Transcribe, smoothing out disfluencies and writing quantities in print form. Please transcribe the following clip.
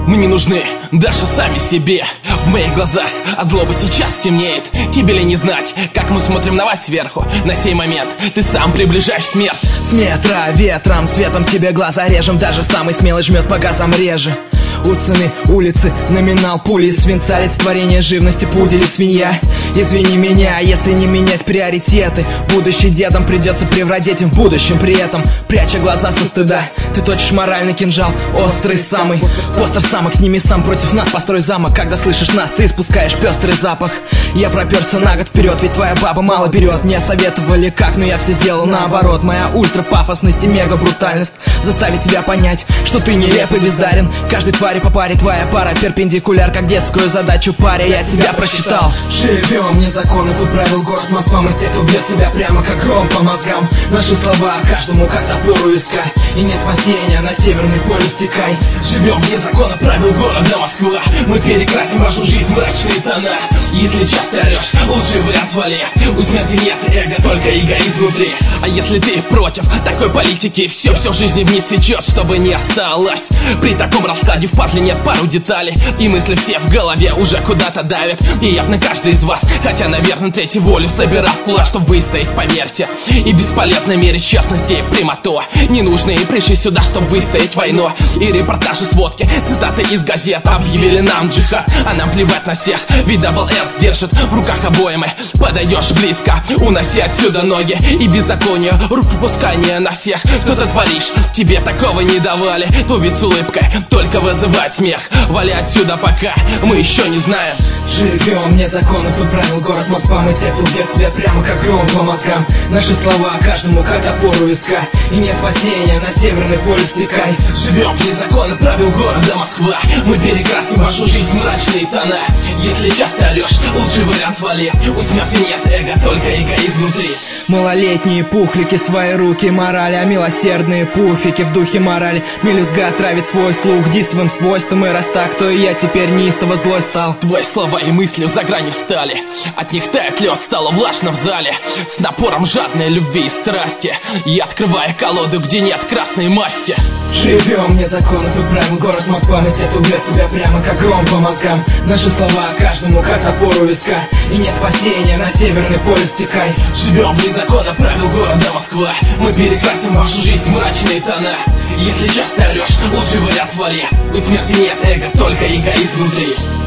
Мы не нужны даже сами себе. В моих глазах от злобы сейчас темнеет. Тебе ли не знать, как мы смотрим на вас сверху? На сей момент ты сам приближаешь смерть. С метра ветром, светом тебе глаза режем. Даже самый смелый жмет по газам реже. У цены улицы номинал пули из свинца, олицетворение живности, пудель и свинья. Извини меня, если не менять приоритеты. Будущий дедом придется превратить в будущем. При этом пряча глаза со стыда, ты точишь моральный кинжал, острый самый. Постер самок сними сам против нас, построй замок. Когда слышишь нас, ты испускаешь пестрый запах. Я проперся на год вперед, ведь твоя баба мало берет. Мне советовали как, но я все сделал наоборот. Моя ультрапафосность и мега брутальность заставит тебя понять, что ты нелеп и бездарен. Каждой твари по паре, твоя пара перпендикуляр, как детскую задачу паре. Я тебя просчитал. Живем не законов и правил, город Москва. Мы те, кто бьет тебя прямо как гром по мозгам. Наши слова каждому как топор у виска. И нет спасения, на Северный полюс стекай. Живем вне закона правил города Москва. Мы перекрасим вашу жизнь в мрачные тона. Если часто орешь, лучший вариант свали. У смерти нет эго, только эгоизм внутри. А если ты против такой политики, все в жизни вниз свечет, чтобы не осталось. При таком раскладе в пазле нет пару деталей. И мысли все в голове уже куда-то давят. И явно каждый из вас, хотя, наверное, третью волю собирал в кулак, чтобы выстоять, поверьте. И бесполезно мерить честность и прямоту. Ненужные пришли сюда, чтобы выстоять войну. И репортажи, сводки, цитаты из газет объявили нам джихад, а нам плевать на всех. Ведь Double S держит в руках обоймы. Подаешь близко, уноси отсюда ноги. И беззаконие, рук пропускания на всех. Что ты творишь, тебе такого не давали. То ведь с улыбкой только вызывать смех. Вали отсюда, пока мы еще не знаем. Живем вне законов и правил, город Москва. Мы те, кто бьет тебя прямо как гром по мозгам. Наши слова каждому как топор у виска. И нет спасения, на Северный полюс стекай. Живем вне законов правил города Москва. Мы перекрасим вашу жизнь в мрачные тона. Если часто орешь, лучший вариант свали. У смерти нет эго, только эгоизм внутри. Малолетние пухлики, свои руки морали, а милосердные пуфики в духе морали. Мелюзга травит свой слух дисовым свойством. И раз так, то и я теперь неистово злой стал. Твои слова и мысли за грани встали. От них тает лед, стало влажно в зале. С напором жадной любви и страсти. Я открываю колоду, где нет красной масти. Живем вне законов и правил, город Москва. Мы те, кто бьет тебя прямо как гром по мозгам. Наши слова каждому как топор у виска. И нет спасения, на Северный полюс стекай. Живем вне закона правил города Москва. Мы перекрасим вашу жизнь в мрачные тона. Если часто орешь, лучший вариант свали. У смерти нет эго, только эгоизм внутри.